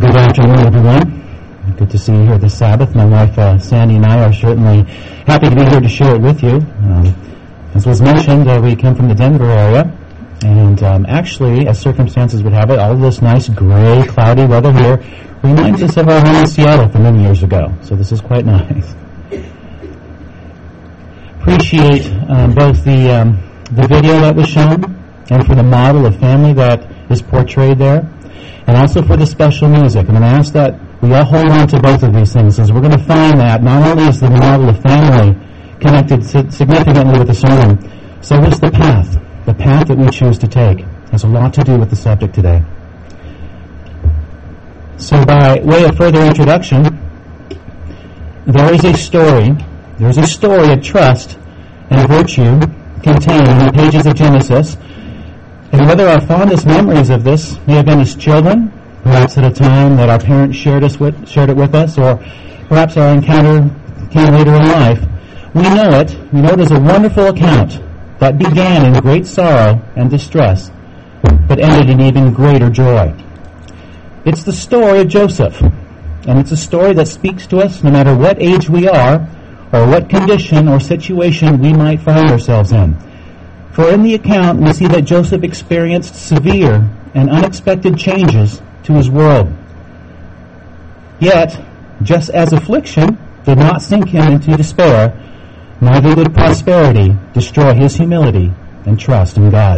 Good afternoon, everyone. Good to see you here this Sabbath. My wife, Sandy, and I are certainly happy to be here to share it with you. As was mentioned, we come from the Denver area, and actually, as circumstances would have it, all of this nice gray, cloudy weather here reminds us of our home in Seattle from many years ago, so this is quite nice. Appreciate both the video that was shown and for the model of family that is portrayed there, and also for the special music. I'm going to ask that we all hold on to both of these things, as we're going to find that not only is the model of family connected significantly with the sermon, so is the path that we choose to take. Has a lot to do with the subject today. So by way of further introduction, there's a story of trust and virtue contained in the pages of Genesis. And whether our fondest memories of this may have been as children, perhaps at a time that our parents shared it with us, or perhaps our encounter came later in life, we know it as a wonderful account that began in great sorrow and distress, but ended in even greater joy. It's the story of Joseph, and it's a story that speaks to us no matter what age we are, or what condition or situation we might find ourselves in. For in the account, we see that Joseph experienced severe and unexpected changes to his world. Yet, just as affliction did not sink him into despair, neither did prosperity destroy his humility and trust in God.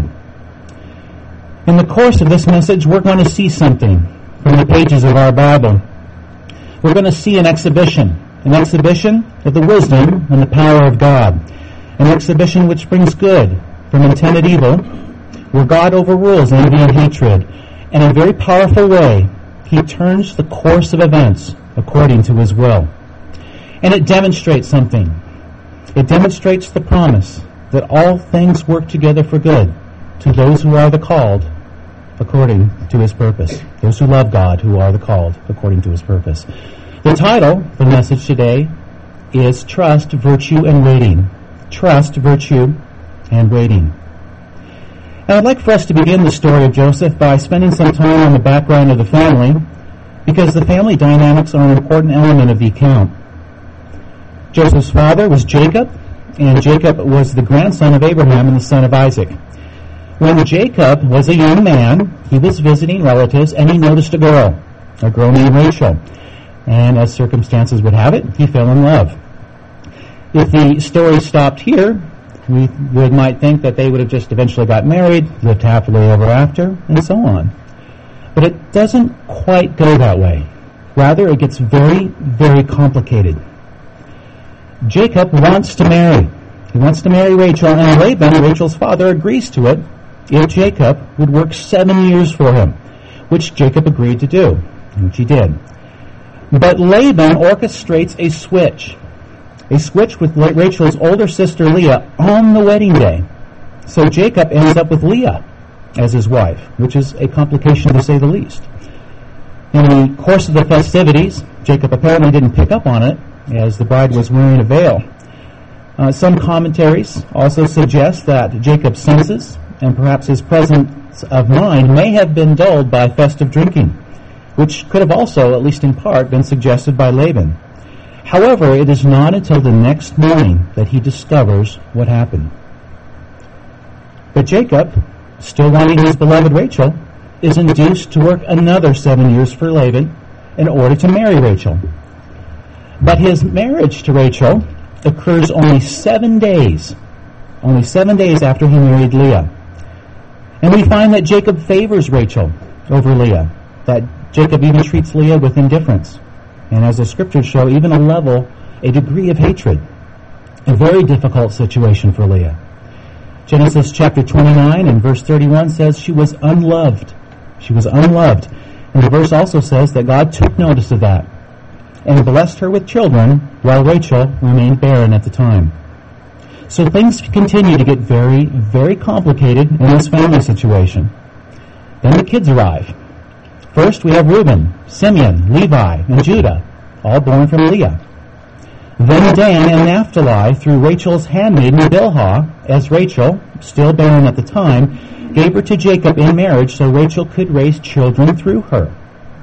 In the course of this message, we're going to see something from the pages of our Bible. We're going to see an exhibition of the wisdom and the power of God, an exhibition which brings good from intended evil, where God overrules envy and hatred, and in a very powerful way, He turns the course of events according to His will. And it demonstrates something. It demonstrates the promise that all things work together for good to those who are the called according to His purpose. Those who love God, who are the called according to His purpose. The title of the message today is Trust, Virtue, and Waiting. Trust, Virtue, and Waiting. Now, I'd like for us to begin the story of Joseph by spending some time on the background of the family, because the family dynamics are an important element of the account. Joseph's father was Jacob, and Jacob was the grandson of Abraham and the son of Isaac. When Jacob was a young man, he was visiting relatives, and he noticed a girl named Rachel. And as circumstances would have it, he fell in love. If the story stopped here, we might think that they would have just eventually got married, lived happily ever after, and so on. But it doesn't quite go that way. Rather, it gets very, very complicated. Jacob wants to marry. He wants to marry Rachel, and Laban, Rachel's father, agrees to it if Jacob would work 7 years for him, which Jacob agreed to do, which he did. But Laban orchestrates a switch with Rachel's older sister Leah on the wedding day. So Jacob ends up with Leah as his wife, which is a complication to say the least. In the course of the festivities, Jacob apparently didn't pick up on it, as the bride was wearing a veil. Some commentaries also suggest that Jacob's senses and perhaps his presence of mind may have been dulled by festive drinking, which could have also, at least in part, been suggested by Laban. However, it is not until the next morning that he discovers what happened. But Jacob, still wanting his beloved Rachel, is induced to work another 7 years for Laban in order to marry Rachel. But his marriage to Rachel occurs only 7 days after he married Leah. And we find that Jacob favors Rachel over Leah, that Jacob even treats Leah with indifference, and as the scriptures show, even a degree of hatred. A very difficult situation for Leah. Genesis chapter 29 and verse 31 says she was unloved. She was unloved. And the verse also says that God took notice of that and blessed her with children while Rachel remained barren at the time. So things continue to get very, very complicated in this family situation. Then the kids arrive. First we have Reuben, Simeon, Levi, and Judah, all born from Leah. Then Dan and Naphtali through Rachel's handmaiden Bilhah, as Rachel, still barren at the time, gave her to Jacob in marriage so Rachel could raise children through her.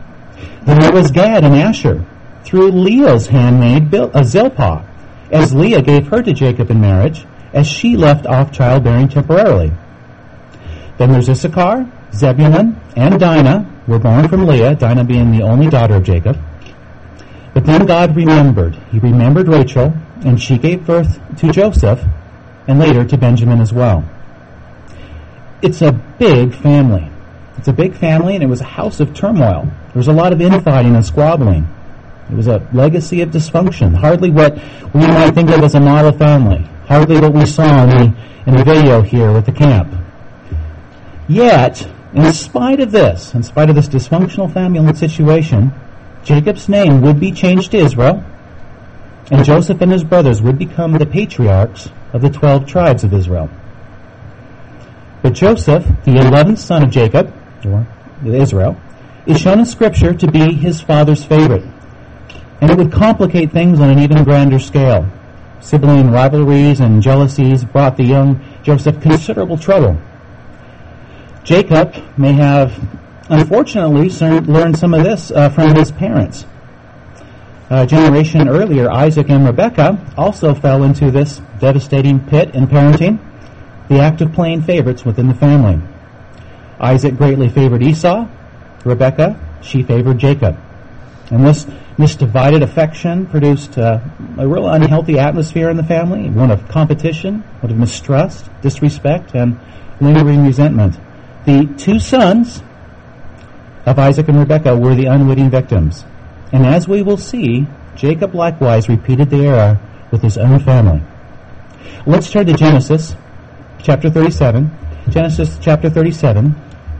Then there was Gad and Asher, through Leah's handmaid Zilpah, as Leah gave her to Jacob in marriage, as she left off childbearing temporarily. Then there's Issachar, Zebulun, and Dinah were born from Leah, Dinah being the only daughter of Jacob. But then God remembered. He remembered Rachel, and she gave birth to Joseph, and later to Benjamin as well. It's a big family. It's a big family, and it was a house of turmoil. There was a lot of infighting and squabbling. It was a legacy of dysfunction. Hardly what we might think of as a model family. Hardly what we saw in the video here at the camp. Yet, in spite of this dysfunctional family situation, Jacob's name would be changed to Israel, and Joseph and his brothers would become the patriarchs of the 12 tribes of Israel. But Joseph, the 11th son of Jacob, or Israel, is shown in Scripture to be his father's favorite. And it would complicate things on an even grander scale. Sibling rivalries and jealousies brought the young Joseph considerable trouble. Jacob may have, unfortunately, learned some of this from his parents. A generation earlier, Isaac and Rebekah also fell into this devastating pit in parenting, the act of playing favorites within the family. Isaac greatly favored Esau. Rebekah, she favored Jacob. And this divided affection produced a real unhealthy atmosphere in the family, one of competition, one of mistrust, disrespect, and lingering resentment. The two sons of Isaac and Rebekah were the unwitting victims. And as we will see, Jacob likewise repeated the error with his own family. Let's turn to Genesis chapter 37. Genesis chapter 37.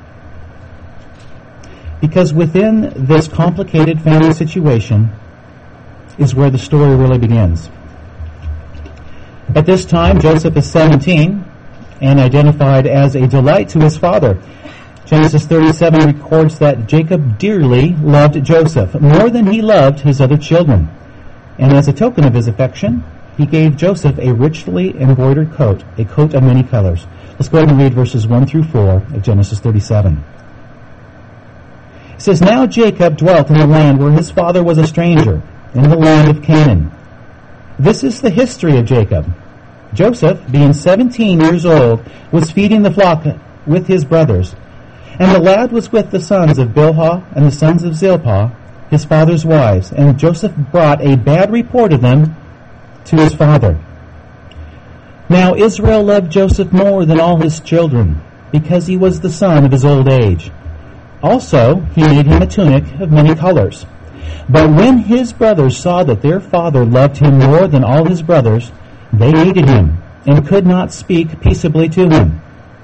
Because within this complicated family situation is where the story really begins. At this time, Joseph is 17 and identified as a delight to his father. Genesis 37 records that Jacob dearly loved Joseph more than he loved his other children. And as a token of his affection, he gave Joseph a richly embroidered coat, a coat of many colors. Let's go ahead and read verses 1 through 4 of Genesis 37. It says, Now Jacob dwelt in the land where his father was a stranger, in the land of Canaan. This is the history of Jacob. Joseph, being 17 years old, was feeding the flock with his brothers. And the lad was with the sons of Bilhah and the sons of Zilpah, his father's wives. And Joseph brought a bad report of them to his father. Now Israel loved Joseph more than all his children, because he was the son of his old age. Also, he made him a tunic of many colors. But when his brothers saw that their father loved him more than all his brothers, they hated him and could not speak peaceably to him.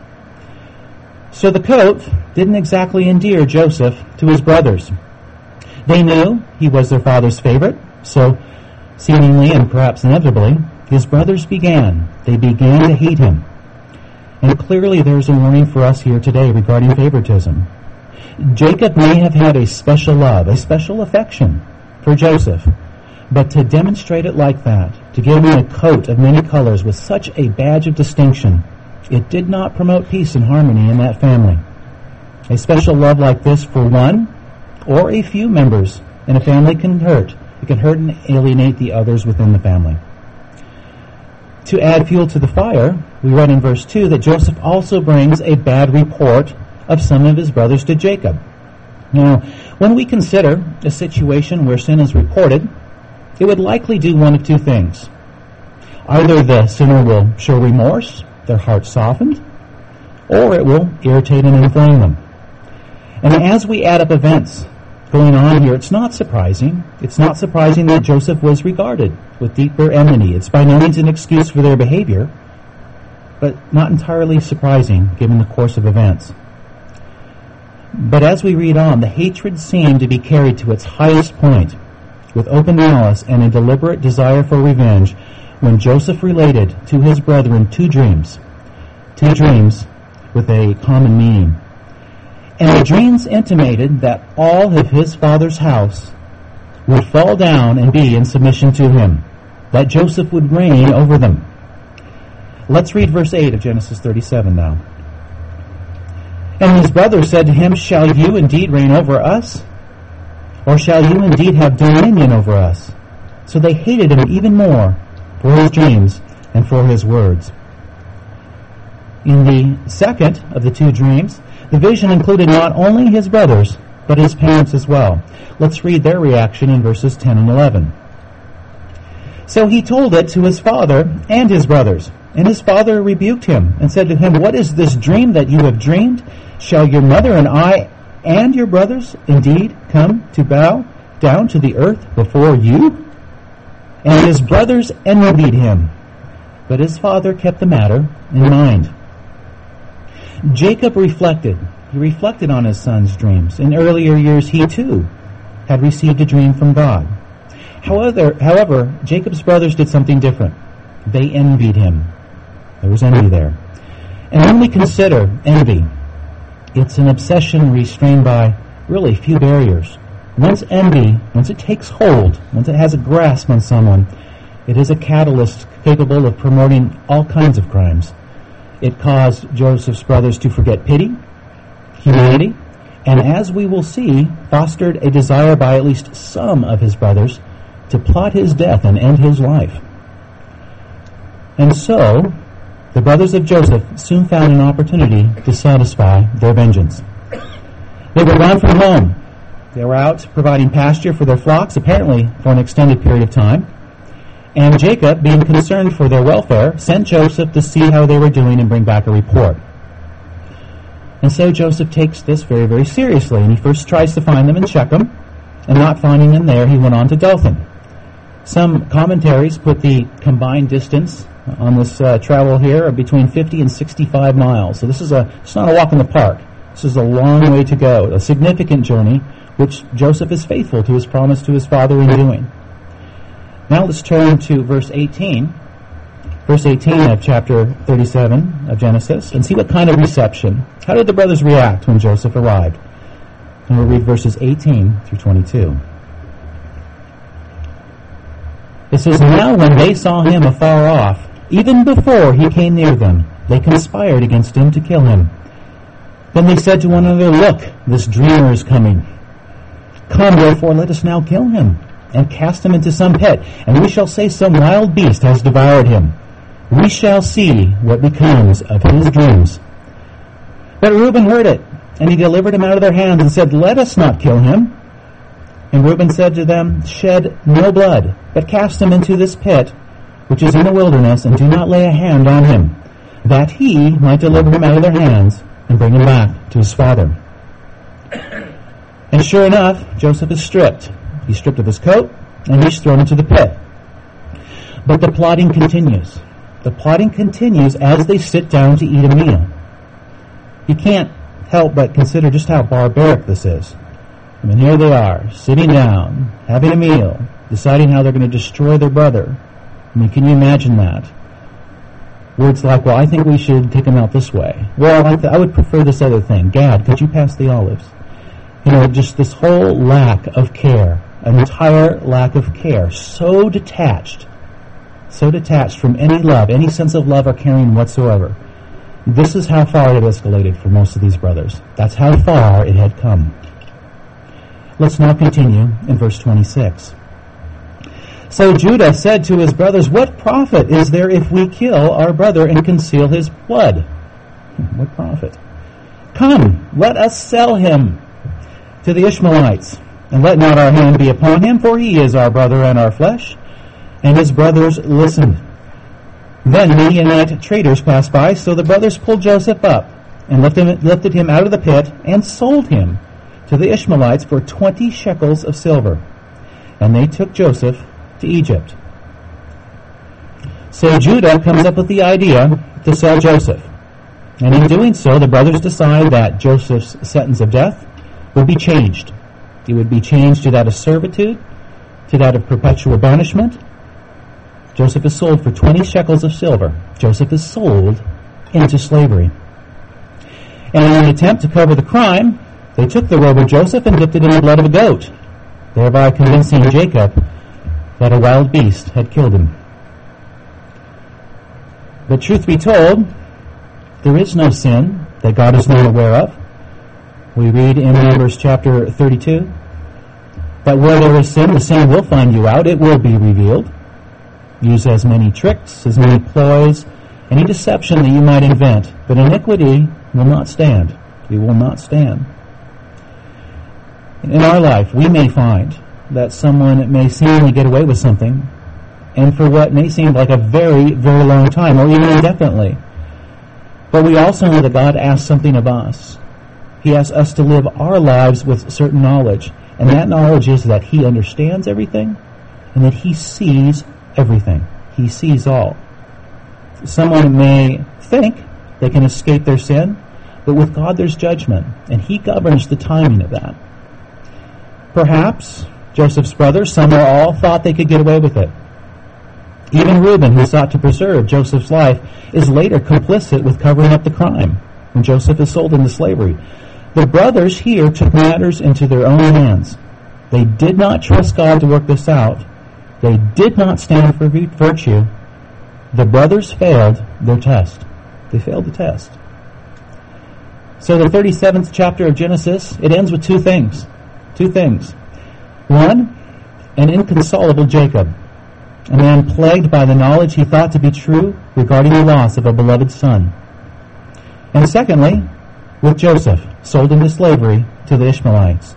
So the coat didn't exactly endear Joseph to his brothers. They knew he was their father's favorite, so seemingly and perhaps inevitably, his brothers began to hate him. And clearly there's a warning for us here today regarding favoritism. Jacob may have had a special love, a special affection for Joseph, but to demonstrate it like that, to give him a coat of many colors with such a badge of distinction, it did not promote peace and harmony in that family. A special love like this for one or a few members in a family can hurt. It can hurt and alienate the others within the family. To add fuel to the fire, we read in verse 2 that Joseph also brings a bad report of some of his brothers to Jacob. Now, when we consider a situation where sin is reported, it would likely do one of two things. Either the sinner will show remorse, their heart softened, or it will irritate and inflame them. And as we add up events going on here, it's not surprising. It's not surprising that Joseph was regarded with deeper enmity. It's by no means an excuse for their behavior, but not entirely surprising given the course of events. But as we read on, the hatred seemed to be carried to its highest point, with open malice and a deliberate desire for revenge, when Joseph related to his brethren two dreams with a common meaning. And the dreams intimated that all of his father's house would fall down and be in submission to him, that Joseph would reign over them. Let's read verse 8 of Genesis 37 now. And his brothers said to him, Shall you indeed reign over us? Or shall you indeed have dominion over us? So they hated him even more for his dreams and for his words. In the second of the two dreams, the vision included not only his brothers, but his parents as well. Let's read their reaction in verses 10 and 11. So he told it to his father and his brothers. And his father rebuked him and said to him, What is this dream that you have dreamed? Shall your mother and I and your brothers indeed come to bow down to the earth before you? And his brothers envied him, but his father kept the matter in mind. Jacob reflected. He reflected on his son's dreams. In earlier years, he too had received a dream from God. However, Jacob's brothers did something different. They envied him. There was envy there. And when we consider envy, it's an obsession restrained by really few barriers. Once it takes hold, once it has a grasp on someone, it is a catalyst capable of promoting all kinds of crimes. It caused Joseph's brothers to forget pity, humanity, and as we will see, fostered a desire by at least some of his brothers to plot his death and end his life. And so, the brothers of Joseph soon found an opportunity to satisfy their vengeance. They were gone from home. They were out providing pasture for their flocks, apparently for an extended period of time. And Jacob, being concerned for their welfare, sent Joseph to see how they were doing and bring back a report. And so Joseph takes this very, very seriously, and he first tries to find them in Shechem, and not finding them there, he went on to Dothan. Some commentaries put the combined distance on this travel here of between 50 and 65 miles. So it's not a walk in the park. This is a long way to go, a significant journey, which Joseph is faithful to his promise to his father in doing. Now let's turn to verse 18 of chapter 37 of Genesis, and see what kind of reception. How did the brothers react when Joseph arrived? And we'll read verses 18 through 22. It says, Now when they saw him afar off, even before he came near them, they conspired against him to kill him. Then they said to one another, Look, this dreamer is coming. Come, therefore, let us now kill him, and cast him into some pit, and we shall say some wild beast has devoured him. We shall see what becomes of his dreams. But Reuben heard it, and he delivered him out of their hands, and said, Let us not kill him. And Reuben said to them, Shed no blood, but cast him into this pit, which is in the wilderness, and do not lay a hand on him, that he might deliver him out of their hands, and bring him back to his father. And sure enough, Joseph is stripped. He's stripped of his coat, and he's thrown into the pit. But the plotting continues. The plotting continues as they sit down to eat a meal. You can't help but consider just how barbaric this is. I mean, here they are, sitting down, having a meal, deciding how they're going to destroy their brother. I mean, can you imagine that? Words like, well, I think we should take him out this way. Well, I would prefer this other thing. Gad, could you pass the olives? You know, just this whole lack of care, an entire lack of care, so detached from any love, any sense of love or caring whatsoever. This is how far it had escalated for most of these brothers. That's how far it had come. Let's now continue in verse 26. So Judah said to his brothers, What profit is there if we kill our brother and conceal his blood? What profit? Come, let us sell him to the Ishmaelites, and let not our hand be upon him, for he is our brother and our flesh. And his brothers listened. Then Midianite traders passed by, so the brothers pulled Joseph up and lifted him out of the pit and sold him to the Ishmaelites for 20 shekels of silver. And they took Joseph to Egypt. So Judah comes up with the idea to sell Joseph. And in doing so, the brothers decide that Joseph's sentence of death would be changed. It would be changed to that of servitude, to that of perpetual banishment. Joseph is sold for 20 shekels of silver. Joseph is sold into slavery. And in an attempt to cover the crime, they took the robe of Joseph and dipped it in the blood of a goat, thereby convincing Jacob that a wild beast had killed him. But truth be told, there is no sin that God is not aware of. We read in Numbers chapter 32 But where there is sin, the sin will find you out. It will be revealed. Use as many tricks, as many ploys, any deception that you might invent. But iniquity will not stand. It will not stand. In our life, we may find that someone may seemingly get away with something, and for what may seem like a very, very long time, or even indefinitely. But we also know that God asks something of us. He asks us to live our lives with certain knowledge, and that knowledge is that He understands everything, and that He sees everything. He sees all. Someone may think they can escape their sin, but with God there's judgment, and He governs the timing of that. Perhaps Joseph's brothers, some or all, thought they could get away with it. Even Reuben, who sought to preserve Joseph's life, is later complicit with covering up the crime when Joseph is sold into slavery. The brothers here took matters into their own hands. They did not trust God to work this out. They did not stand for virtue. The brothers failed their test. They failed the test. So the 37th chapter of Genesis, it ends with two things. Two things. One, an inconsolable Jacob, a man plagued by the knowledge he thought to be true regarding the loss of a beloved son. And secondly, with Joseph, sold into slavery to the Ishmaelites.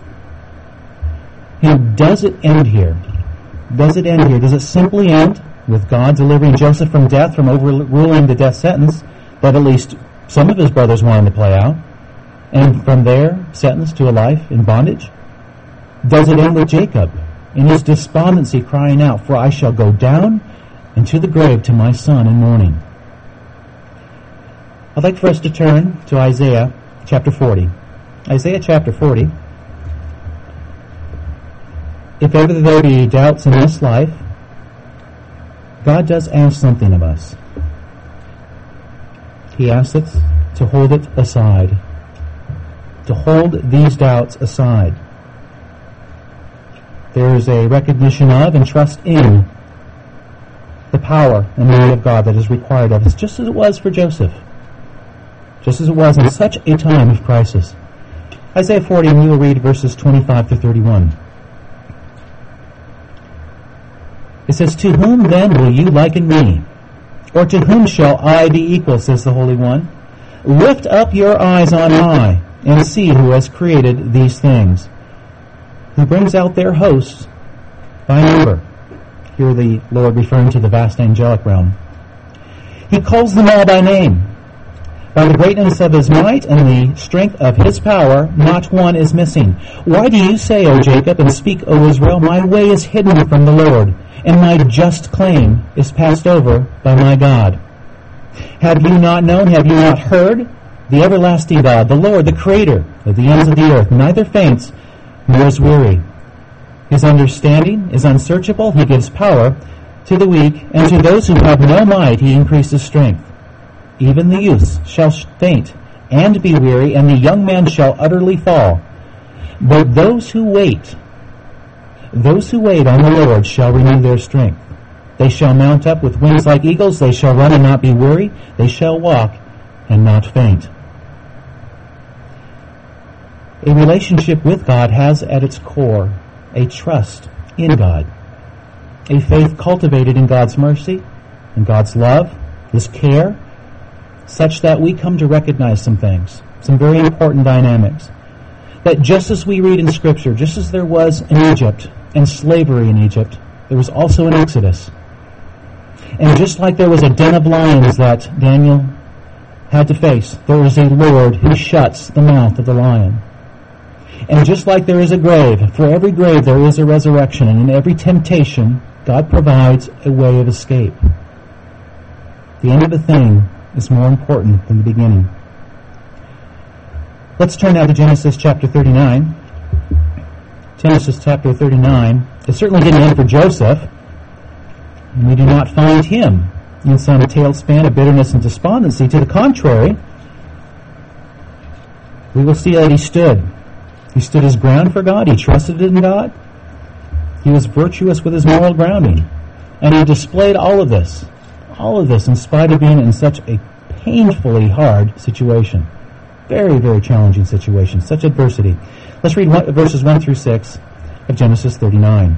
Does it end here? Does it end here? Does it simply end with God delivering Joseph from death, from overruling the death sentence that at least some of his brothers wanted to play out, and from there sentenced to a life in bondage? Does it end with Jacob in his despondency crying out, "For I shall go down into the grave to my son in mourning"? I'd like for us to turn to Isaiah chapter 40. Isaiah chapter 40. If ever there be doubts in this life, God does ask something of us. He asks us to hold it aside, to hold these doubts aside. There is a recognition of and trust in the power and might of God that is required of us, just as it was for Joseph, just as it was in such a time of crisis. Isaiah 40, and we will read verses 25 to 31. It says, "To whom then will you liken me? Or to whom shall I be equal, says the Holy One? Lift up your eyes on high, and see who has created these things, who brings out their hosts by number." Here the Lord referring to the vast angelic realm. "He calls them all by name. By the greatness of His might and the strength of His power, not one is missing. Why do you say, O Jacob, and speak, O Israel, my way is hidden from the Lord, and my just claim is passed over by my God? Have you not known, have you not heard? The everlasting God, the Lord, the Creator of the ends of the earth, neither faints nor is weary. His understanding is unsearchable. He gives power to the weak, and to those who have no might He increases strength. Even the youths shall faint and be weary, and the young men shall utterly fall. But those who wait on the Lord shall renew their strength. They shall mount up with wings like eagles. They shall run and not be weary. They shall walk and not faint." A relationship with God has at its core a trust in God, a faith cultivated in God's mercy, in God's love, His care, such that we come to recognize some things, some very important dynamics. That just as we read in Scripture, just as there was in Egypt and slavery in Egypt, there was also an Exodus. And just like there was a den of lions that Daniel had to face, there is a Lord who shuts the mouth of the lion. And just like there is a grave, for every grave there is a resurrection, and in every temptation, God provides a way of escape. The end of a thing is more important than the beginning. Let's turn now to Genesis chapter 39. Genesis chapter 39. It certainly didn't end for Joseph, and we do not find him in some tailspin of bitterness and despondency. To the contrary, we will see that he stood. He stood his ground for God. He trusted in God. He was virtuous with his moral grounding. And he displayed all of this in spite of being in such a painfully hard situation. Very, very challenging situation. Such adversity. Let's read verses 1 through 6 of Genesis 39.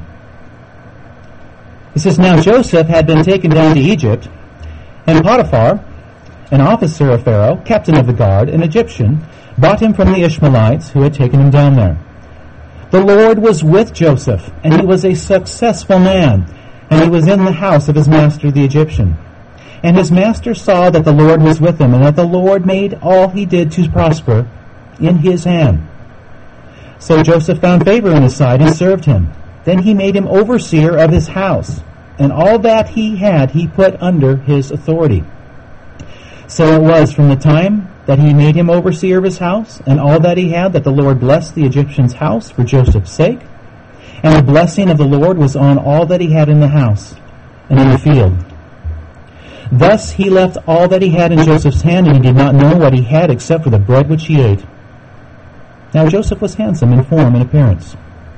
It says, "Now Joseph had been taken down to Egypt, and Potiphar, an officer of Pharaoh, captain of the guard, an Egyptian, bought him from the Ishmaelites who had taken him down there. The Lord was with Joseph, and he was a successful man, and he was in the house of his master the Egyptian. And his master saw that the Lord was with him, and that the Lord made all he did to prosper in his hand. So Joseph found favor in his sight and served him. Then he made him overseer of his house, and all that he had he put under his authority. So it was from the time that he made him overseer of his house, and all that he had, that the Lord blessed the Egyptian's house for Joseph's sake. And the blessing of the Lord was on all that he had in the house and in the field. Thus he left all that he had in Joseph's hand, and he did not know what he had except for the bread which he ate. Now Joseph was handsome in form and appearance."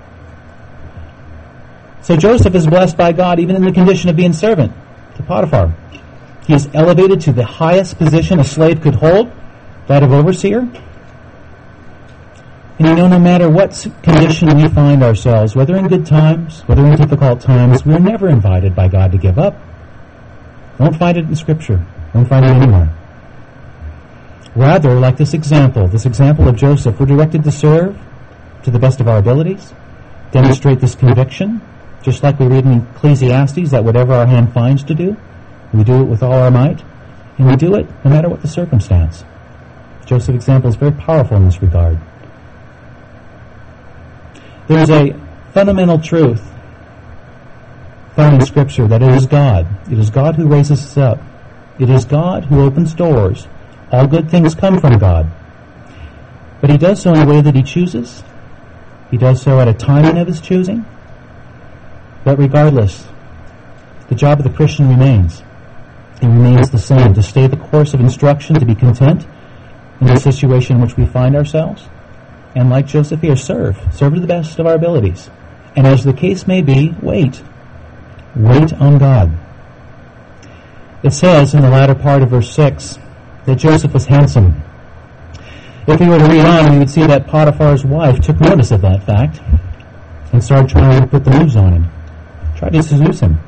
So Joseph is blessed by God even in the condition of being servant to Potiphar. He is elevated to the highest position a slave could hold, that of overseer. And no matter what condition we find ourselves, whether in good times, whether in difficult times, we're never invited by God to give up. Won't find it in Scripture. Won't find it anywhere. Rather, like this example of Joseph, we're directed to serve to the best of our abilities, demonstrate this conviction, just like we read in Ecclesiastes, that whatever our hand finds to do, we do it with all our might, and we do it no matter what the circumstance. Joseph's example is very powerful in this regard. There is a fundamental truth found in Scripture that it is God. It is God who raises us up. It is God who opens doors. All good things come from God. But he does so in a way that he chooses. He does so at a timing of his choosing. But regardless, the job of the Christian remains. It remains the same, to stay the course of instruction, to be content in the situation in which we find ourselves. And like Joseph here, serve to the best of our abilities. And as the case may be, wait on God. It says in the latter part of verse 6 that Joseph was handsome. If we were to read on, we would see that Potiphar's wife took notice of that fact and started trying to put the moves on him, tried to seduce him.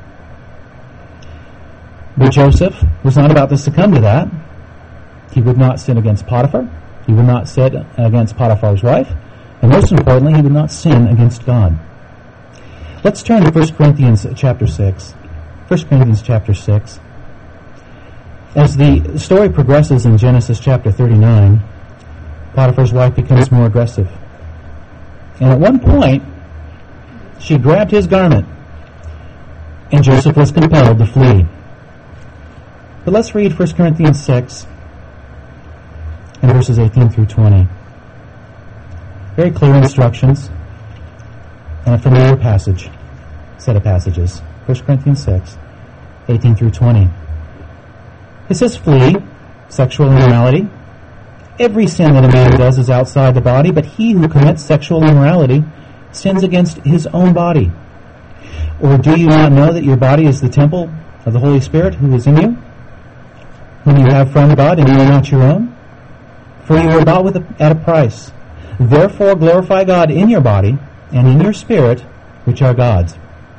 But Joseph was not about to succumb to that. He would not sin against Potiphar. He would not sin against Potiphar's wife. And most importantly, he would not sin against God. Let's turn to 1 Corinthians chapter 6. 1 Corinthians chapter 6. As the story progresses in Genesis chapter 39, Potiphar's wife becomes more aggressive. And at one point, she grabbed his garment, and Joseph was compelled to flee. But let's read 1 Corinthians 6 and verses 18 through 20. Very clear instructions and a familiar set of passages. 1 Corinthians 6, 18 through 20. It says, "Flee sexual immorality. Every sin that a man does is outside the body, but he who commits sexual immorality sins against his own body. Or do you not know that your body is the temple of the Holy Spirit who is in you, whom you have from God, and you are not your own? For you were bought at a price. Therefore glorify God in your body and in your spirit, which are God's."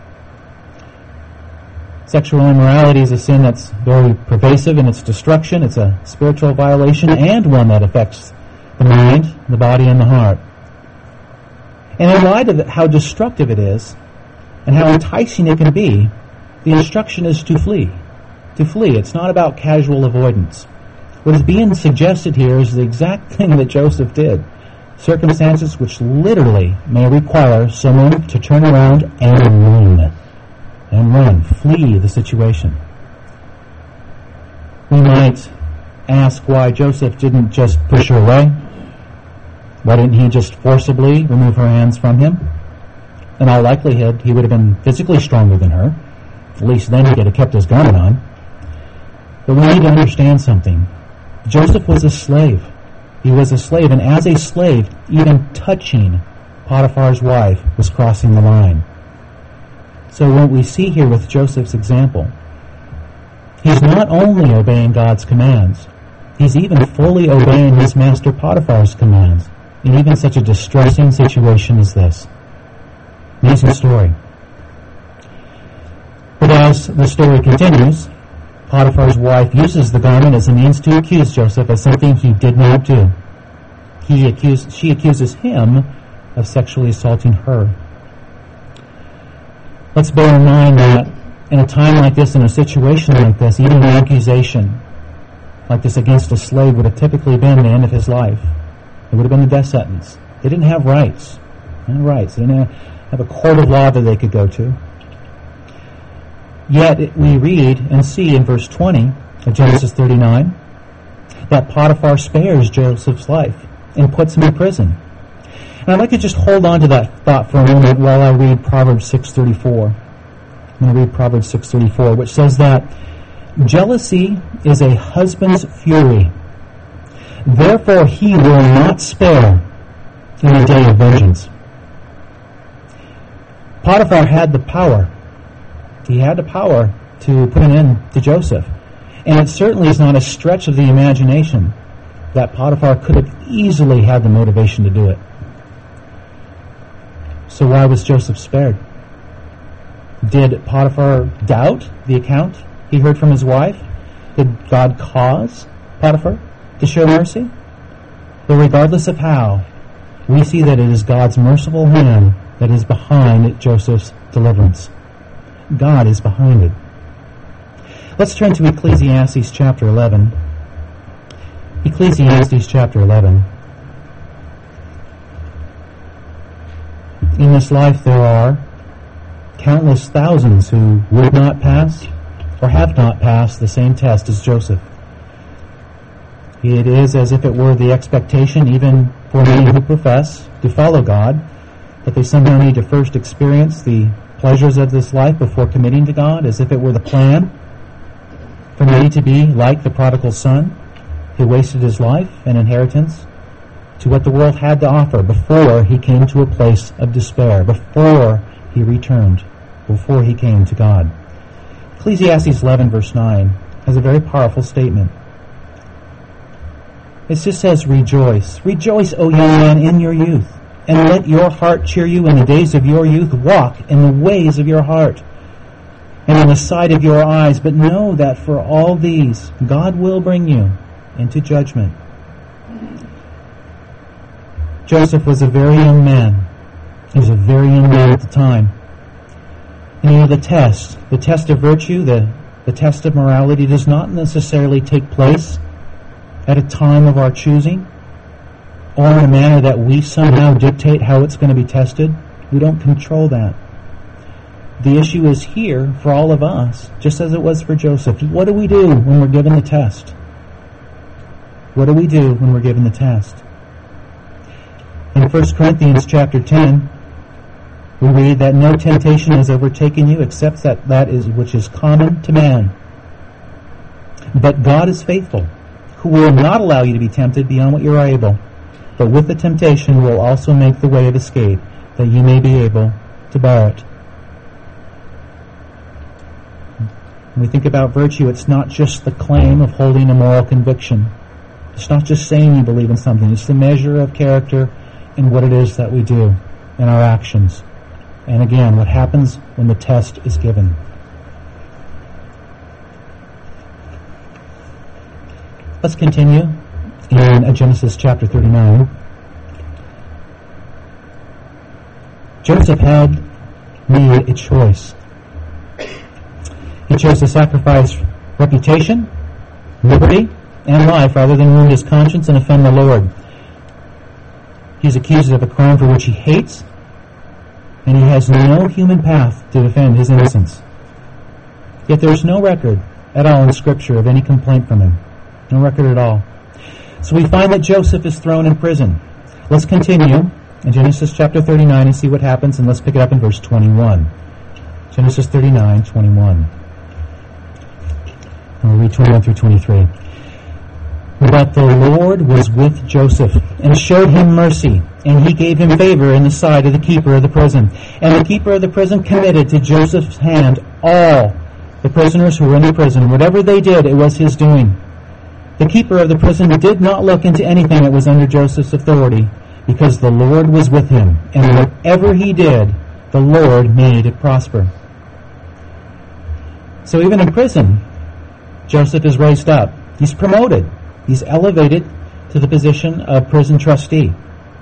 Sexual immorality is a sin that's very pervasive in its destruction. It's a spiritual violation and one that affects the mind, the body, and the heart. And in light of how destructive it is and how enticing it can be, the instruction is to flee. To flee. It's not about casual avoidance. What is being suggested here is the exact thing that Joseph did. Circumstances which literally may require someone to turn around and run. Flee the situation. We might ask why Joseph didn't just push her away. Why didn't he just forcibly remove her hands from him? In all likelihood, he would have been physically stronger than her. At least then he could have kept his garment on. But we need to understand something. Joseph was a slave. He was a slave, and as a slave, even touching Potiphar's wife was crossing the line. So what we see here with Joseph's example, he's not only obeying God's commands, he's even fully obeying his master Potiphar's commands in even such a distressing situation as this. Amazing story. But as the story continues, Potiphar's wife uses the garment as a means to accuse Joseph of something he did not do. She accuses him of sexually assaulting her. Let's bear in mind that in a time like this, in a situation like this, even an accusation like this against a slave would have typically been the end of his life. It would have been a death sentence. They didn't have rights. They didn't have a court of law that they could go to. Yet we read and see in verse 20 of Genesis 39 that Potiphar spares Joseph's life and puts him in prison. And I'd like to just hold on to that thought for a moment while I read Proverbs 6:34. I'm going to read Proverbs 6:34, which says that jealousy is a husband's fury. Therefore he will not spare in the day of vengeance. Potiphar had the power. He had the power to put an end to Joseph. And it certainly is not a stretch of the imagination that Potiphar could have easily had the motivation to do it. So why was Joseph spared? Did Potiphar doubt the account he heard from his wife? Did God cause Potiphar to show mercy? But regardless of how, we see that it is God's merciful hand that is behind Joseph's deliverance. God is behind it. Let's turn to Ecclesiastes chapter 11. Ecclesiastes chapter 11. In this life there are countless thousands who would not pass or have not passed the same test as Joseph. It is as if it were the expectation, even for many who profess to follow God, that they somehow need to first experience the pleasures of this life before committing to God, as if it were the plan for many to be like the prodigal son who wasted his life and inheritance to what the world had to offer before he came to a place of despair, before he returned, before he came to God. Ecclesiastes 11 verse 9 has a very powerful statement. It just says, rejoice. Rejoice, O young man, in your youth, and let your heart cheer you in the days of your youth. Walk in the ways of your heart and in the sight of your eyes. But know that for all these, God will bring you into judgment. Joseph was a very young man. He was a very young man at the time. And you know, the test of virtue, the test of morality does not necessarily take place at a time of our choosing or in a manner that we somehow dictate how it's going to be tested. We don't control that. The issue is here for all of us, just as it was for Joseph. What do we do when we're given the test? What do we do when we're given the test? In 1 Corinthians chapter 10, we read that no temptation has overtaken you except that is which is common to man. But God is faithful, who will not allow you to be tempted beyond what you are able, but with the temptation will also make the way of escape, that you may be able to bear it. When we think about virtue, it's not just the claim of holding a moral conviction. It's not just saying you believe in something. It's the measure of character and what it is that we do in our actions. And again, what happens when the test is given. Let's continue in Genesis chapter 39. Joseph had made a choice. He chose to sacrifice reputation, liberty, and life rather than wound his conscience and offend the Lord. He's accused of a crime for which he hates, and he has no human path to defend his innocence. Yet there is no record at all in Scripture of any complaint from him. No record at all. So we find that Joseph is thrown in prison. Let's continue in Genesis chapter 39 and see what happens, and let's pick it up in verse 21. Genesis 39, 21. And we'll read 21 through 23. But the Lord was with Joseph and showed him mercy, and he gave him favor in the sight of the keeper of the prison. And the keeper of the prison committed to Joseph's hand all the prisoners who were in the prison. Whatever they did, it was his doing. The keeper of the prison did not look into anything that was under Joseph's authority, because the Lord was with him, and whatever he did, the Lord made it prosper. So even in prison, Joseph is raised up. He's promoted. He's elevated to the position of prison trustee.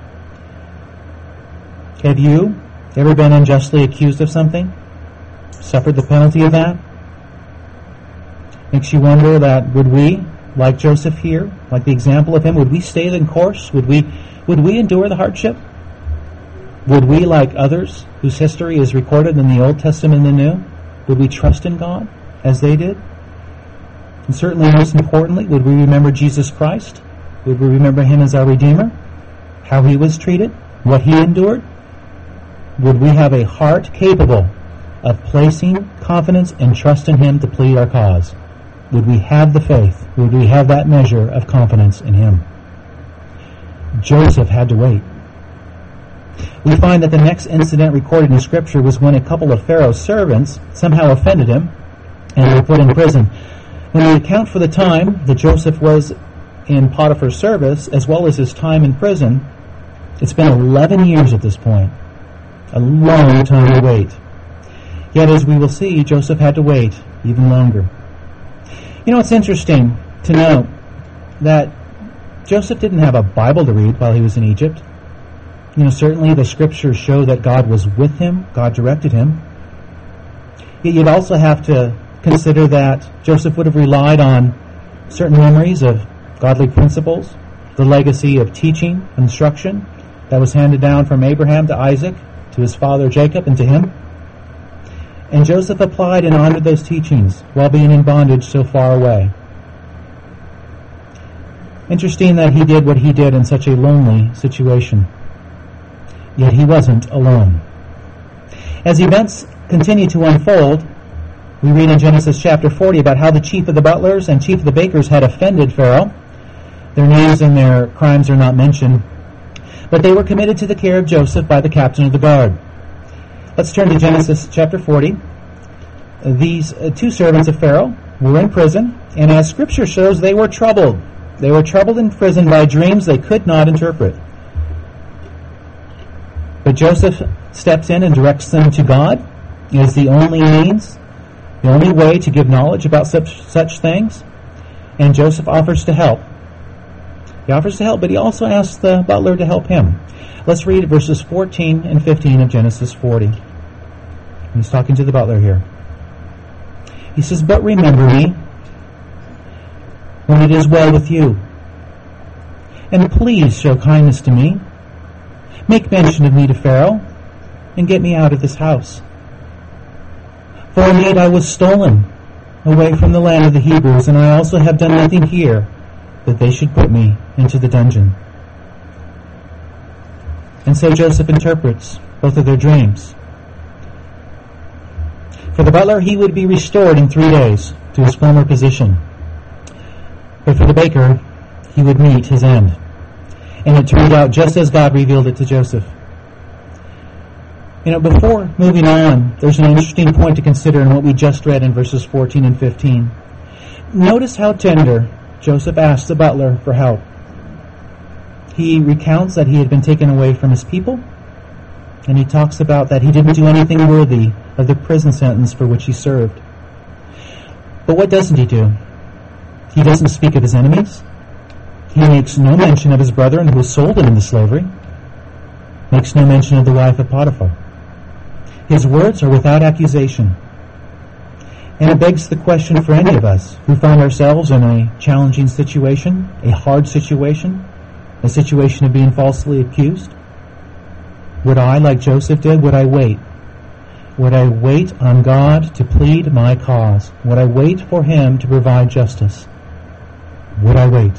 Have you ever been unjustly accused of something? Suffered the penalty of that? Makes you wonder that would we, like Joseph here, like the example of him, would we stay the course? Would we endure the hardship? Would we, like others whose history is recorded in the Old Testament and the New, would we trust in God as they did? And certainly, most importantly, would we remember Jesus Christ? Would we remember him as our Redeemer? How he was treated? What he endured? Would we have a heart capable of placing confidence and trust in him to plead our cause? Would we have the faith? Would we have that measure of confidence in him? Joseph had to wait. We find that the next incident recorded in Scripture was when a couple of Pharaoh's servants somehow offended him and were put in prison. When we account for the time that Joseph was in Potiphar's service, as well as his time in prison, it's been 11 years at this point. A long time to wait. Yet, as we will see, Joseph had to wait even longer. You know, it's interesting to note that Joseph didn't have a Bible to read while he was in Egypt. You know, certainly the Scriptures show that God was with him, God directed him. Yet you'd also have to consider that Joseph would have relied on certain memories of godly principles, the legacy of teaching, instruction that was handed down from Abraham to Isaac, to his father Jacob, and to him. And Joseph applied and honored those teachings while being in bondage so far away. Interesting that he did what he did in such a lonely situation. Yet he wasn't alone. As events continue to unfold, we read in Genesis chapter 40 about how the chief of the butlers and chief of the bakers had offended Pharaoh. Their names and their crimes are not mentioned, but they were committed to the care of Joseph by the captain of the guard. Let's turn to Genesis chapter 40. These two servants of Pharaoh were in prison, and as Scripture shows, they were troubled. They were troubled in prison by dreams they could not interpret. But Joseph steps in and directs them to God. It is the only means, the only way to give knowledge about such things. And Joseph offers to help. He offers to help, but he also asks the butler to help him. Let's read verses 14 and 15 of Genesis 40. He's talking to the butler here. He says, "But remember me when it is well with you, and please show kindness to me. Make mention of me to Pharaoh, and get me out of this house. For indeed I was stolen away from the land of the Hebrews, and I also have done nothing here that they should put me into the dungeon." And so Joseph interprets both of their dreams. For the butler, he would be restored in 3 days to his former position. But for the baker, he would meet his end. And it turned out just as God revealed it to Joseph. You know, before moving on, there's an interesting point to consider in what we just read in verses 14 and 15. Notice how tender Joseph asked the butler for help. He recounts that he had been taken away from his people, and he talks about that he didn't do anything worthy of the prison sentence for which he served. But what doesn't he do? He doesn't speak of his enemies. He makes no mention of his brethren who sold him into slavery. Makes no mention of the wife of Potiphar. His words are without accusation. And it begs the question for any of us who find ourselves in a challenging situation, a hard situation, a situation of being falsely accused. Would I, like Joseph did, would I wait? Would I wait on God to plead my cause? Would I wait for him to provide justice? Would I wait?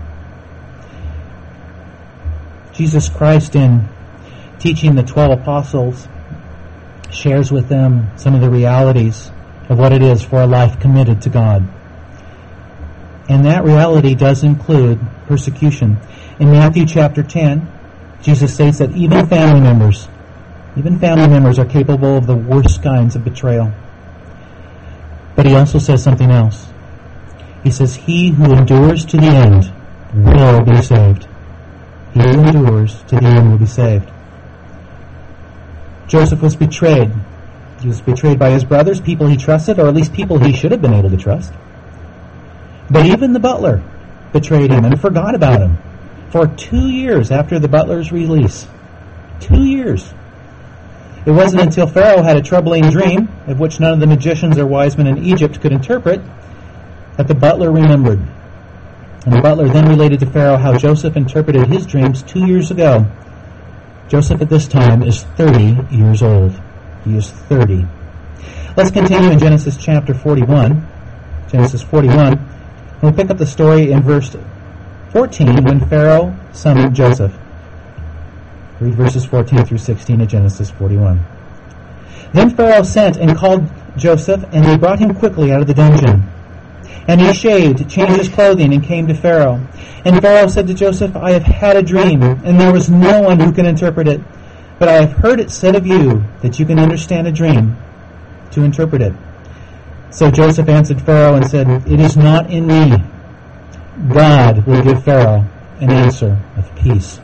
Jesus Christ, in teaching the 12 apostles, shares with them some of the realities of what it is for a life committed to God. And that reality does include persecution. In Matthew chapter 10, Jesus states that even family members are capable of the worst kinds of betrayal. But he also says something else. He says, "He who endures to the end will be saved." He who endures to the end will be saved. Joseph was betrayed. He was betrayed by his brothers, people he trusted, or at least people he should have been able to trust. But even the butler betrayed him and forgot about him for 2 years after the butler's release. 2 years. It wasn't until Pharaoh had a troubling dream, of which none of the magicians or wise men in Egypt could interpret, that the butler remembered. And the butler then related to Pharaoh how Joseph interpreted his dreams 2 years ago. Joseph at this time is 30 years old. He is 30. Let's continue in Genesis chapter 41. Genesis 41. We'll pick up the story in verse 14 when Pharaoh summoned Joseph. Read verses 14 through 16 of Genesis 41. Then Pharaoh sent and called Joseph, and they brought him quickly out of the dungeon. And he shaved, changed his clothing, and came to Pharaoh. And Pharaoh said to Joseph, I have had a dream, and there was no one who can interpret it. But I have heard it said of you that you can understand a dream to interpret it. So Joseph answered Pharaoh and said, It is not in me. God will give Pharaoh an answer of peace.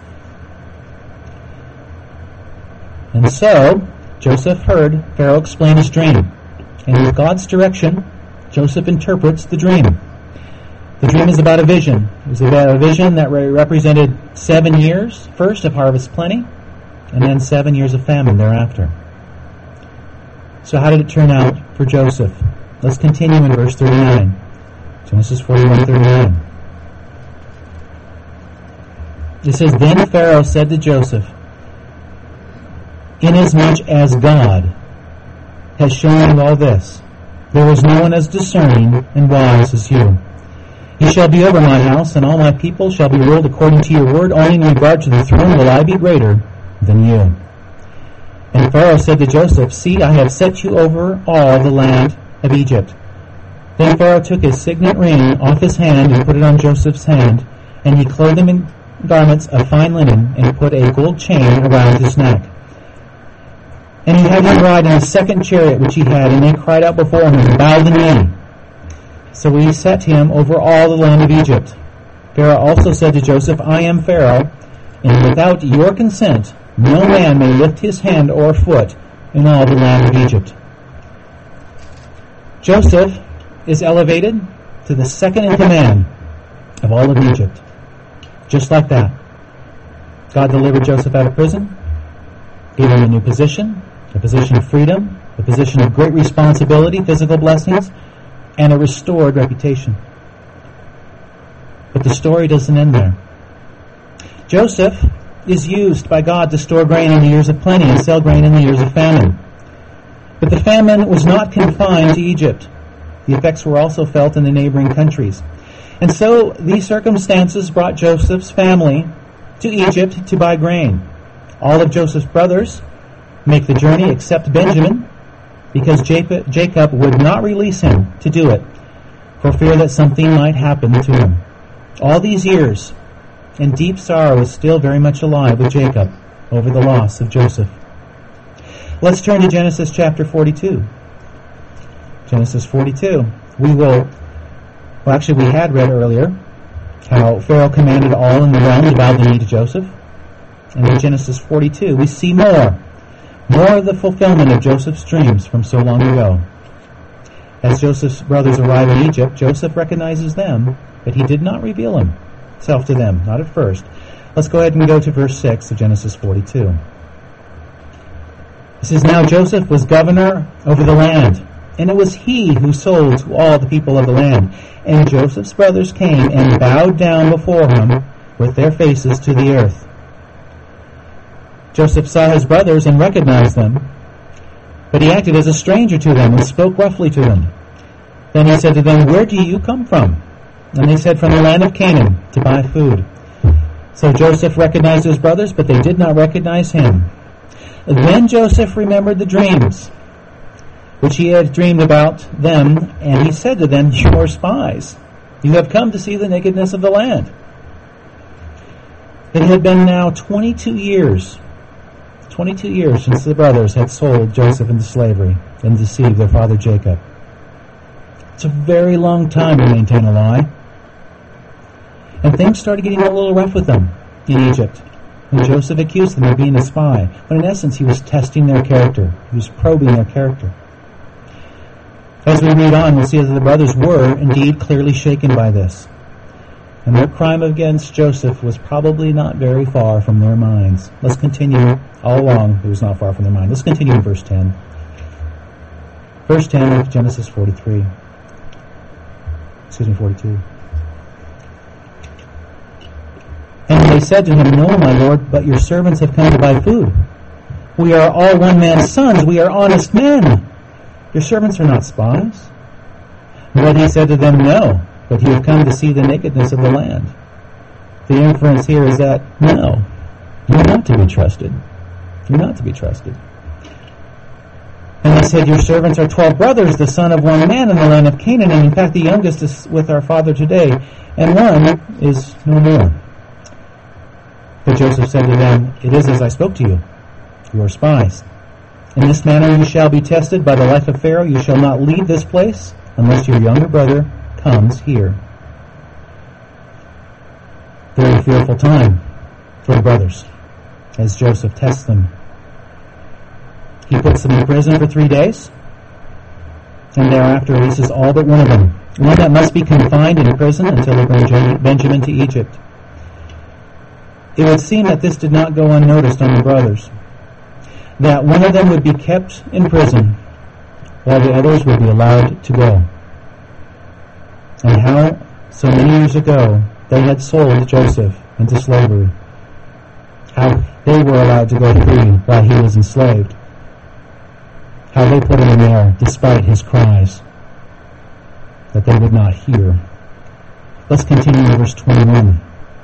And so Joseph heard Pharaoh explain his dream. And with God's direction, Joseph interprets the dream. The dream is about a vision. It was about a vision that represented 7 years, first of harvest plenty, and then 7 years of famine thereafter. So how did it turn out for Joseph? Let's continue in verse 39. Genesis 41:39. It says, Then Pharaoh said to Joseph, Inasmuch as God has shown you all this, there is no one as discerning and wise as you. You shall be over my house, and all my people shall be ruled according to your word. Only in regard to the throne will I be greater than you. And Pharaoh said to Joseph, See, I have set you over all the land of Egypt. Then Pharaoh took his signet ring off his hand and put it on Joseph's hand, and he clothed him in garments of fine linen and put a gold chain around his neck. And he had him ride in a second chariot which he had, and they cried out before him and bowed the knee. So he set him over all the land of Egypt. Pharaoh also said to Joseph, I am Pharaoh, and without your consent no man may lift his hand or foot in all the land of Egypt. Joseph is elevated to the second in command of all of Egypt. Just like that. God delivered Joseph out of prison, gave him a new position, a position of freedom, a position of great responsibility, physical blessings, and a restored reputation. But the story doesn't end there. Joseph is used by God to store grain in the years of plenty and sell grain in the years of famine. But the famine was not confined to Egypt. The effects were also felt in the neighboring countries. And so these circumstances brought Joseph's family to Egypt to buy grain. All of Joseph's brothers make the journey except Benjamin, because Jacob would not release him to do it for fear that something might happen to him. All these years, and deep sorrow is still very much alive with Jacob over the loss of Joseph. Let's turn to Genesis chapter 42. Genesis 42. We had read earlier how Pharaoh commanded all in the realm to bow the knee to Joseph. And in Genesis 42, we see more of the fulfillment of Joseph's dreams from so long ago. As Joseph's brothers arrive in Egypt, Joseph recognizes them, but he did not reveal himself to them, not at first. Let's go ahead and go to verse 6 of Genesis 42. It says, Now Joseph was governor over the land, and it was he who sold to all the people of the land. And Joseph's brothers came and bowed down before him with their faces to the earth. Joseph saw his brothers and recognized them, but he acted as a stranger to them and spoke roughly to them. Then he said to them, Where do you come from? And they said, From the land of Canaan, to buy food. So Joseph recognized his brothers, but they did not recognize him. Then Joseph remembered the dreams which he had dreamed about them, and he said to them, You are spies. You have come to see the nakedness of the land. It had been now 22 years since the brothers had sold Joseph into slavery and deceived their father Jacob. It's a very long time to maintain a lie. And things started getting a little rough with them in Egypt. when Joseph accused them of being a spy, when in essence he was testing their character. He was probing their character. As we read on, we'll see that the brothers were indeed clearly shaken by this. And their crime against Joseph was probably not very far from their minds. Let's continue. All along, it was not far from their mind. Let's continue in verse 10. Verse 10 of Genesis 42. And they said to him, "No, my lord, but your servants have come to buy food. We are all one man's sons. We are honest men. Your servants are not spies." But he said to them, "No, but you have come to see the nakedness of the land." The inference here is that, no, you're not to be trusted. You're not to be trusted. And they said, "Your servants are 12 brothers, the son of one man in the land of Canaan, and in fact the youngest is with our father today, and one is no more." But Joseph said to them, "It is as I spoke to you. You are spies. In this manner you shall be tested by the life of Pharaoh. You shall not leave this place unless your younger brother comes here." Very fearful time for the brothers as Joseph tests them. He puts them in prison for 3 days, and thereafter releases all but one of them, one that must be confined in prison until they bring Benjamin to Egypt. It would seem that this did not go unnoticed on the brothers, that one of them would be kept in prison while the others would be allowed to go. And how, so many years ago, they had sold Joseph into slavery. How they were allowed to go free while he was enslaved. How they put him in there despite his cries that they would not hear. Let's continue in verse 21.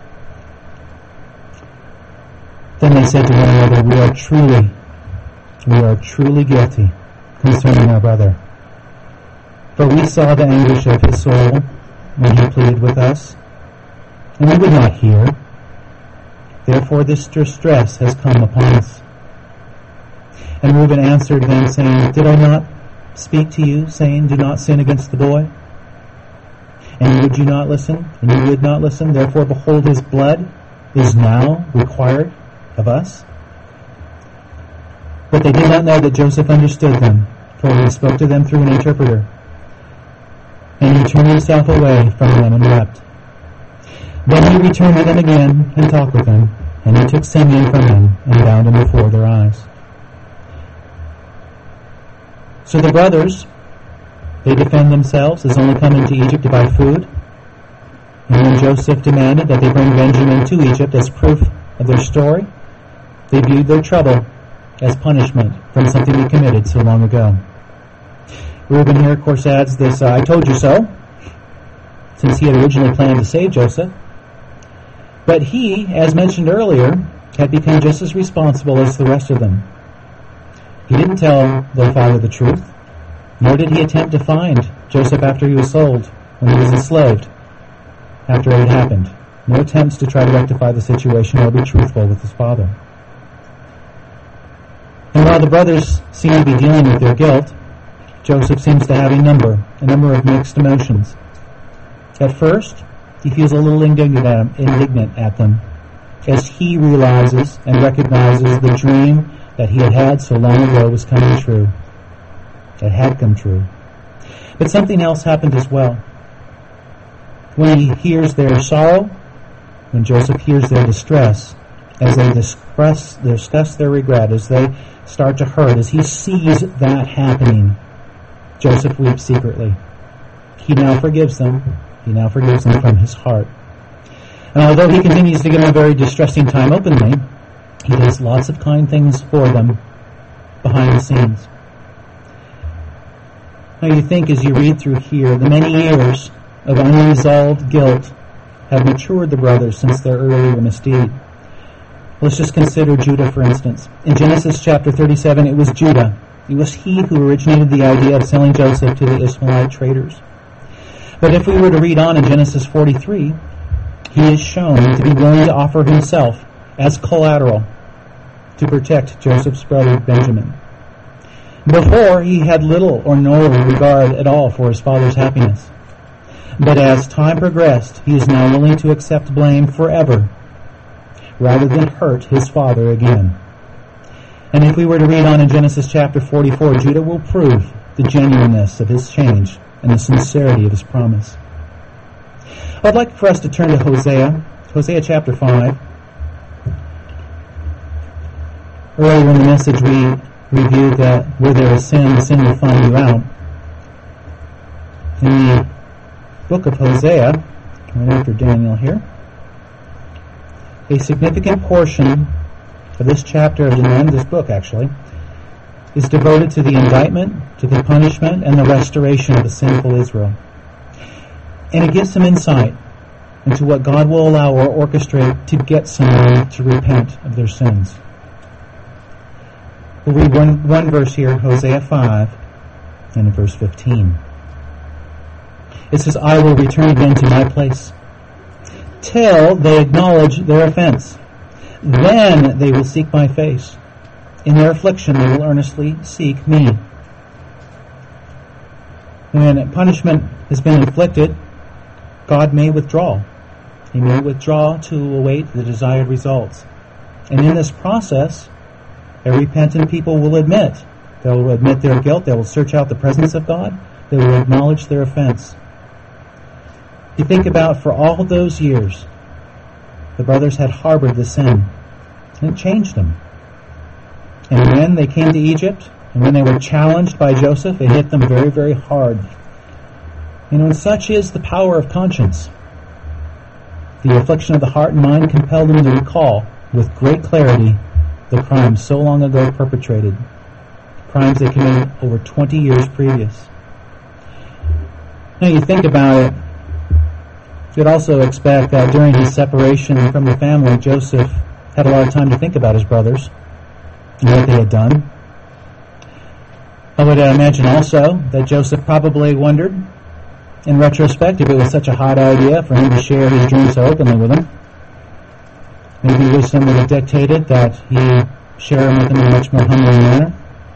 Then they said to one another, we are truly guilty concerning our brother. For we saw the anguish of his soul when he pleaded with us, and we would not hear. Therefore this distress has come upon us. And Reuben answered them, saying, Did I not speak to you, saying, Do not sin against the boy? And would you not listen? And you would not listen. Therefore, behold, his blood is now required of us. But they did not know that Joseph understood them, for he spoke to them through an interpreter. And he turned himself away from them and wept. Then he returned to them again and talked with them, and he took Simeon from them and bound him before their eyes. So the brothers, they defend themselves as only coming to Egypt to buy food. And when Joseph demanded that they bring Benjamin to Egypt as proof of their story, they viewed their trouble as punishment from something they committed so long ago. Reuben here, of course, adds this, I told you so, since he had originally planned to save Joseph. But he, as mentioned earlier, had become just as responsible as the rest of them. He didn't tell their father the truth, nor did he attempt to find Joseph after he was sold, when he was enslaved, after it had happened. No attempts to try to rectify the situation or be truthful with his father. And while the brothers seem to be dealing with their guilt, Joseph seems to have a number of mixed emotions. At first, he feels a little indignant at them, as he realizes and recognizes the dream that he had had so long ago was coming true. It had come true. But something else happened as well. When he hears their sorrow, when Joseph hears their distress, as they discuss their regret, as they start to hurt, as he sees that happening, Joseph weeps secretly. He now forgives them. He now forgives them from his heart. And although he continues to give them a very distressing time openly, he does lots of kind things for them behind the scenes. Now you think as you read through here, the many years of unresolved guilt have matured the brothers since their earlier misdeed. Let's just consider Judah, for instance. In Genesis chapter 37, it was Judah. It was he who originated the idea of selling Joseph to the Ishmaelite traders. But if we were to read on in Genesis 43, he is shown to be willing to offer himself as collateral to protect Joseph's brother Benjamin. Before, he had little or no regard at all for his father's happiness. But as time progressed, he is now willing to accept blame forever rather than hurt his father again. And if we were to read on in Genesis chapter 44, Judah will prove the genuineness of his change and the sincerity of his promise. I'd like for us to turn to Hosea chapter 5. Earlier in the message we reviewed that where there is sin, the sin will find you out. In the book of Hosea, right after Daniel here, a significant portion of this chapter of the end, this book actually, is devoted to the indictment, to the punishment, and the restoration of the sinful Israel. And it gives some insight into what God will allow or orchestrate to get someone to repent of their sins. We'll read one verse here, Hosea 5, and in verse 15. It says, I will return again to my place, till they acknowledge their offense. Then they will seek my face. In their affliction they will earnestly seek me. When punishment has been inflicted, God may withdraw. He may withdraw to await the desired results. And in this process, a repentant people will admit. They will admit their guilt. They will search out the presence of God. They will acknowledge their offense. You think about for all those years, the brothers had harbored the sin, and it changed them. And when they came to Egypt, and when they were challenged by Joseph, it hit them very, very hard. And such is the power of conscience. The affliction of the heart and mind compelled them to recall with great clarity the crimes so long ago perpetrated, crimes they committed over 20 years previous. Now you think about it, you'd also expect that during his separation from the family, Joseph had a lot of time to think about his brothers and what they had done. I would imagine also that Joseph probably wondered, in retrospect, if it was such a hot idea for him to share his dreams so openly with them. Maybe wisdom would have dictated that he share them with them in a much more humbling manner.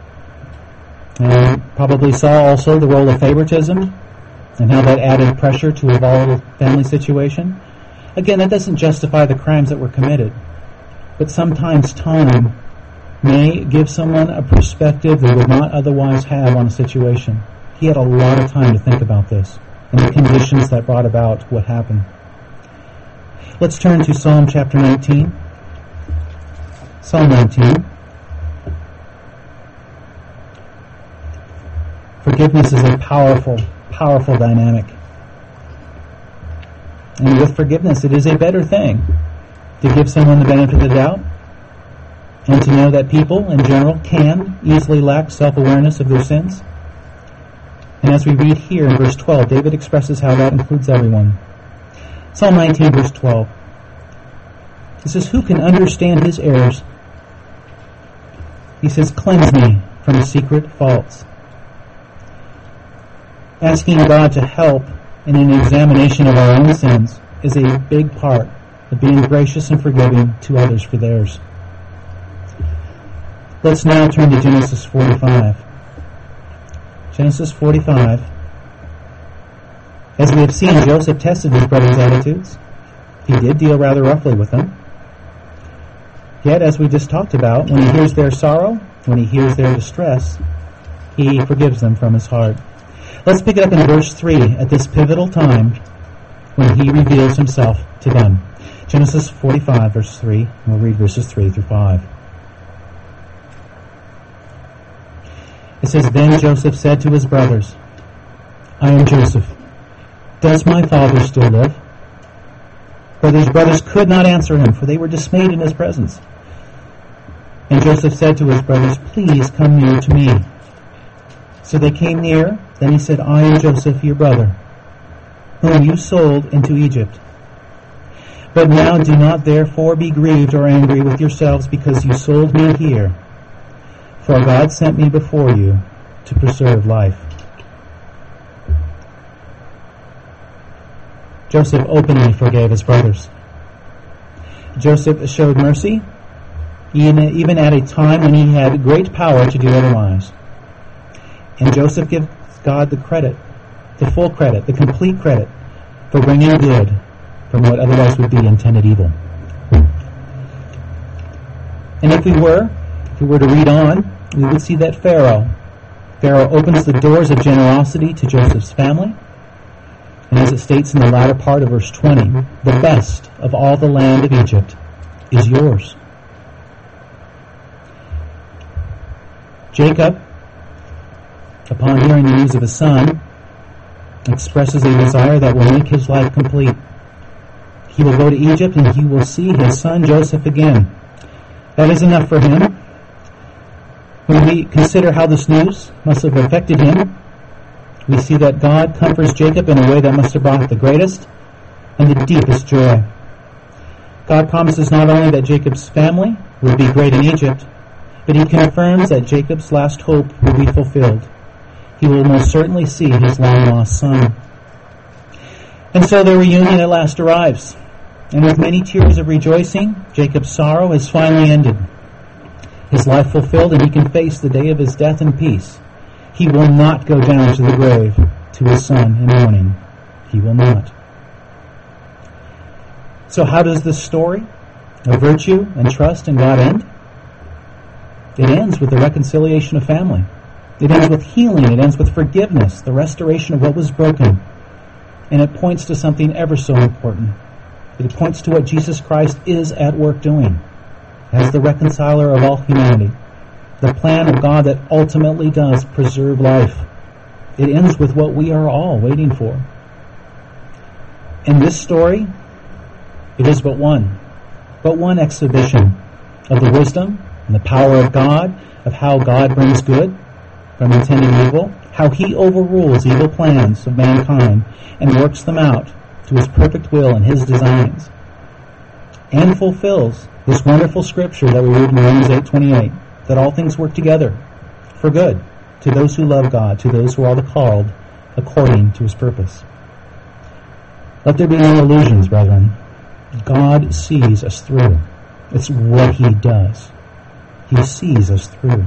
And probably saw also the role of favoritism and how that added pressure to a volatile family situation. Again, that doesn't justify the crimes that were committed. But sometimes time may give someone a perspective they would not otherwise have on a situation. He had a lot of time to think about this and the conditions that brought about what happened. Let's turn to Psalm chapter 19. Psalm 19. Forgiveness is a powerful, powerful dynamic. And with forgiveness, it is a better thing to give someone the benefit of the doubt and to know that people in general can easily lack self-awareness of their sins. And as we read here in verse 12, David expresses how that includes everyone. Psalm 19, verse 12. It says, who can understand his errors? He says, cleanse me from secret faults. Asking God to help in an examination of our own sins is a big part of being gracious and forgiving to others for theirs. Let's now turn to Genesis 45. Genesis 45. As we have seen, Joseph tested his brothers' attitudes. He did deal rather roughly with them. Yet, as we just talked about, when he hears their sorrow, when he hears their distress, he forgives them from his heart. Let's pick it up in verse 3 at this pivotal time when he reveals himself to them. Genesis 45, verse 3. We'll read verses 3 through 5. It says, Then Joseph said to his brothers, I am Joseph. Does my father still live? But his brothers could not answer him, for they were dismayed in his presence. And Joseph said to his brothers, Please come near to me. So they came near. Then he said, I am Joseph, your brother, whom you sold into Egypt. But now do not therefore be grieved or angry with yourselves because you sold me here. For God sent me before you to preserve life. Joseph openly forgave his brothers. Joseph showed mercy, even at a time when he had great power to do otherwise. And Joseph gives God the credit, the full credit, the complete credit for bringing good from what otherwise would be intended evil. And if we were to read on, we would see that Pharaoh opens the doors of generosity to Joseph's family. And as it states in the latter part of verse 20, the best of all the land of Egypt is yours. Jacob, upon hearing the news of his son, expresses a desire that will make his life complete. He will go to Egypt and he will see his son Joseph again. That is enough for him. When we consider how this news must have affected him, we see that God comforts Jacob in a way that must have brought the greatest and the deepest joy. God promises not only that Jacob's family will be great in Egypt, but he confirms that Jacob's last hope will be fulfilled. He will most certainly see his long-lost son. And so their reunion at last arrives. And with many tears of rejoicing, Jacob's sorrow is finally ended. His life fulfilled, and he can face the day of his death in peace. He will not go down to the grave to his son in mourning. He will not. So how does this story of virtue and trust in God end? It ends with the reconciliation of family. It ends with healing. It ends with forgiveness, the restoration of what was broken. And it points to something ever so important. It points to what Jesus Christ is at work doing as the reconciler of all humanity, the plan of God that ultimately does preserve life. It ends with what we are all waiting for. In this story, it is but one exhibition of the wisdom and the power of God, of how God brings good from intending evil, how he overrules evil plans of mankind and works them out to his perfect will and his designs, and fulfills this wonderful scripture that we read in Romans 8:28, that all things work together for good to those who love God, to those who are called according to his purpose. Let there be no illusions, brethren. God sees us through. It's what he does. He sees us through.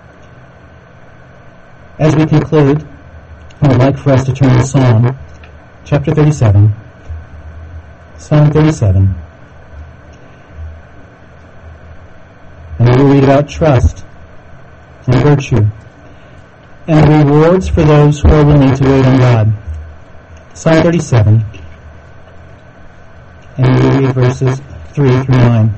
As we conclude, I would like for us to turn to Psalm chapter 37. Psalm 37. And we will read about trust and virtue and the rewards for those who are willing to wait on God. Psalm 37. And we will read verses 3 through 9.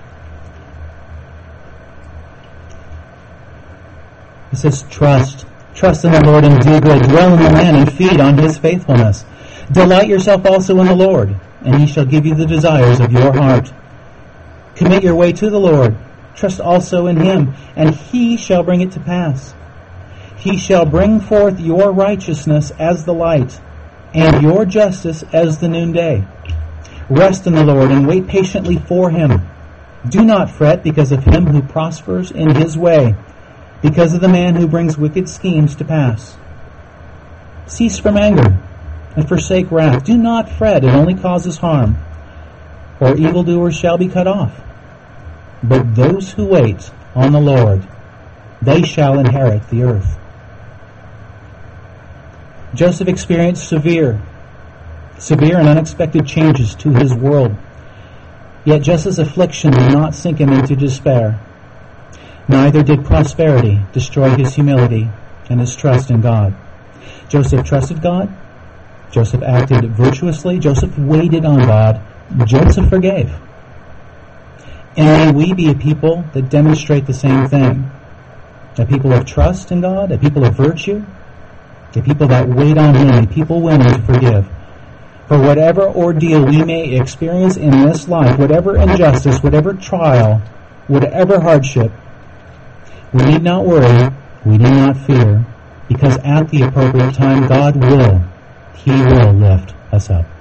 It says, Trust in the Lord and do good. Dwell in the land and feed on his faithfulness. Delight yourself also in the Lord, and he shall give you the desires of your heart. Commit your way to the Lord. Trust also in him, and he shall bring it to pass. He shall bring forth your righteousness as the light, and your justice as the noonday. Rest in the Lord and wait patiently for him. Do not fret because of him who prospers in his way, because of the man who brings wicked schemes to pass. Cease from anger and forsake wrath. Do not fret, it only causes harm. For evildoers shall be cut off. But those who wait on the Lord, they shall inherit the earth. Joseph experienced severe and unexpected changes to his world. Yet just as affliction did not sink him into despair, neither did prosperity destroy his humility and his trust in God. Joseph trusted God. Joseph acted virtuously. Joseph waited on God. Joseph forgave. And may we be a people that demonstrate the same thing. A people of trust in God, a people of virtue, a people that wait on him, a people willing to forgive. For whatever ordeal we may experience in this life, whatever injustice, whatever trial, whatever hardship, we need not worry, we need not fear, because at the appropriate time God will, he will lift us up.